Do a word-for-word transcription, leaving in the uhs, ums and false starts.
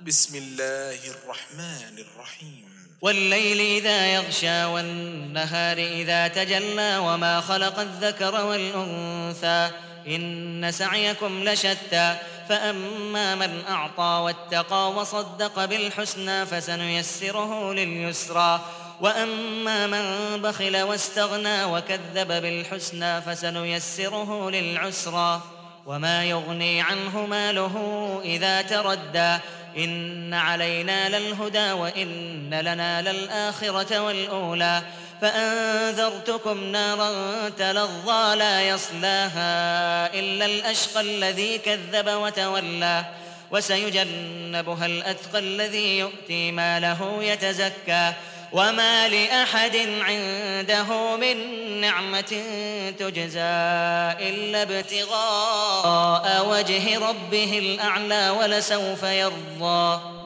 بسم الله الرحمن الرحيم والليل إذا يغشى والنهار إذا تجلى وما خلق الذكر والأنثى إن سعيكم لشتى فأما من أعطى واتقى وصدق بالحسنى فسنيسره لليسرى وأما من بخل واستغنى وكذب بالحسنى فسنيسره للعسرى وما يغني عنه ماله إذا تردى إن علينا للهدى وإن لنا للآخرة والأولى فأنذرتكم نارا تلظى لا يصلاها إلا الأشقى الذي كذب وتولى وسيجنبها الأتقى الذي يؤتي ماله يتزكى وما لأحد عنده من نعمة تجزى إلا ابتغاء وجه ربه الأعلى ولسوف يرضى.